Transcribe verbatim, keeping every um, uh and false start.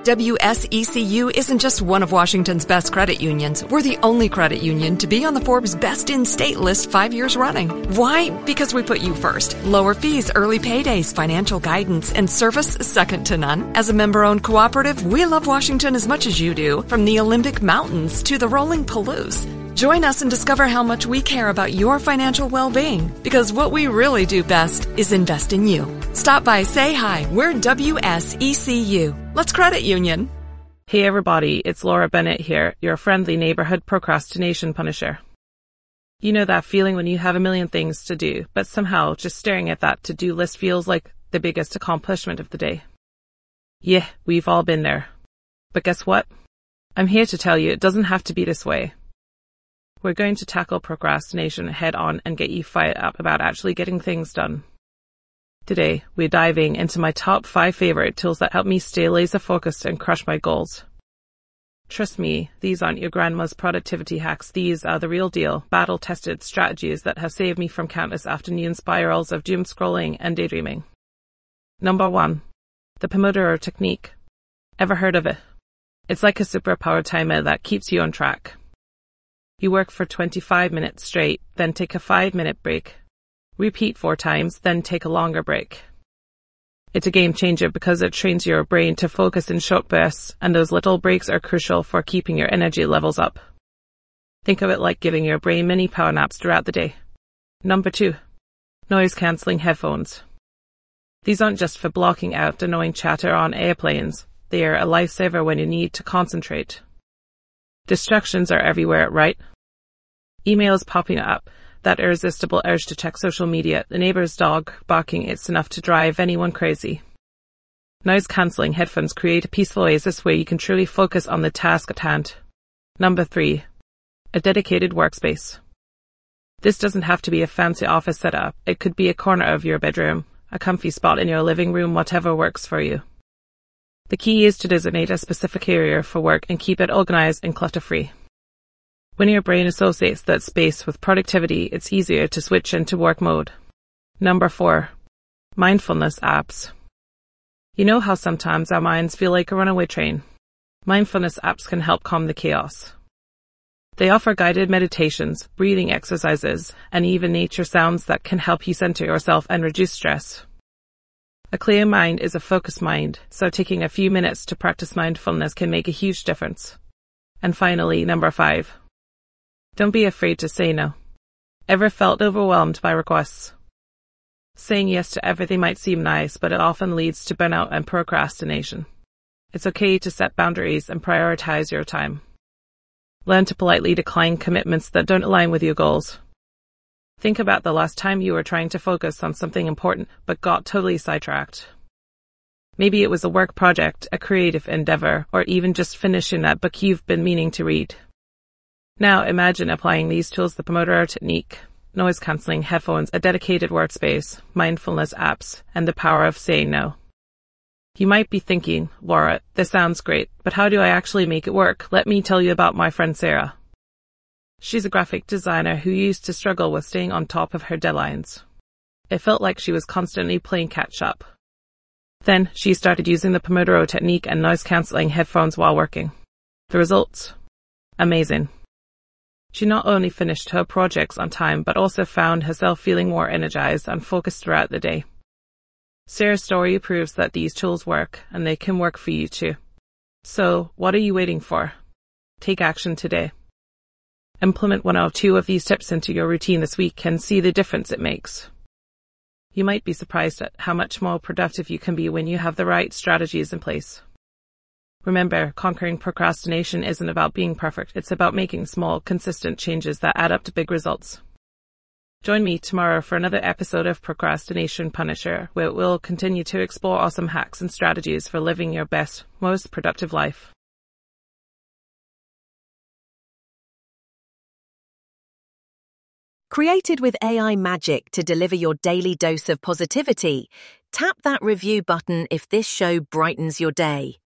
W S E C U isn't just one of Washington's best credit unions. We're the only credit union to be on the Forbes Best in State list five years running. Why? Because we put you first. Lower fees, early paydays, financial guidance, and service second to none. As a member-owned cooperative, we love Washington as much as you do, from the Olympic Mountains to the rolling Palouse. Join us and discover how much we care about your financial well-being, because what we really do best is invest in you. Stop by, say hi. We're W S E C U. Let's credit union. Hey everybody, it's Laura Bennett here, your friendly neighborhood procrastination punisher. You know that feeling when you have a million things to do, but somehow just staring at that to-do list feels like the biggest accomplishment of the day. Yeah, we've all been there. But guess what? I'm here to tell you it doesn't have to be this way. We're going to tackle procrastination head on and get you fired up about actually getting things done. Today, we're diving into my top five favorite tools that help me stay laser focused and crush my goals. Trust me, these aren't your grandma's productivity hacks. These are the real deal, battle-tested strategies that have saved me from countless afternoon spirals of doom scrolling and daydreaming. Number one, the Pomodoro technique. Ever heard of it? It's like a superpower timer that keeps you on track. You work for twenty-five minutes straight, then take a five minute break. Repeat four times, then take a longer break. It's a game changer because it trains your brain to focus in short bursts, and those little breaks are crucial for keeping your energy levels up. Think of it like giving your brain mini power naps throughout the day. Number two, noise-cancelling headphones. These aren't just for blocking out annoying chatter on airplanes. They are a lifesaver when you need to concentrate. Distractions are everywhere, right? Emails popping up, that irresistible urge to check social media, the neighbor's dog barking, it's enough to drive anyone crazy. Noise-cancelling headphones create a peaceful oasis where you can truly focus on the task at hand. Number three, a dedicated workspace. This doesn't have to be a fancy office setup. It could be a corner of your bedroom, a comfy spot in your living room, whatever works for you. The key is to designate a specific area for work and keep it organized and clutter-free. When your brain associates that space with productivity, it's easier to switch into work mode. Number four, mindfulness apps. You know how sometimes our minds feel like a runaway train? Mindfulness apps can help calm the chaos. They offer guided meditations, breathing exercises, and even nature sounds that can help you center yourself and reduce stress. A clear mind is a focused mind, so taking a few minutes to practice mindfulness can make a huge difference. And finally, number five. Don't be afraid to say no. Ever felt overwhelmed by requests? Saying yes to everything might seem nice, but it often leads to burnout and procrastination. It's okay to set boundaries and prioritize your time. Learn to politely decline commitments that don't align with your goals. Think about the last time you were trying to focus on something important but got totally sidetracked. Maybe it was a work project, a creative endeavor, or even just finishing that book you've been meaning to read. Now imagine applying these tools, the Pomodoro technique, noise-cancelling headphones, a dedicated workspace, mindfulness apps, and the power of saying no. You might be thinking, Laura, this sounds great, but how do I actually make it work? Let me tell you about my friend Sarah. She's a graphic designer who used to struggle with staying on top of her deadlines. It felt like she was constantly playing catch-up. Then she started using the Pomodoro technique and noise-cancelling headphones while working. The results? Amazing. She not only finished her projects on time, but also found herself feeling more energized and focused throughout the day. Sarah's story proves that these tools work, and they can work for you too. So, what are you waiting for? Take action today. Implement one or two of these tips into your routine this week and see the difference it makes. You might be surprised at how much more productive you can be when you have the right strategies in place. Remember, conquering procrastination isn't about being perfect. It's about making small, consistent changes that add up to big results. Join me tomorrow for another episode of Procrastination Punisher, where we'll continue to explore awesome hacks and strategies for living your best, most productive life. Created with A I magic to deliver your daily dose of positivity, tap that review button if this show brightens your day.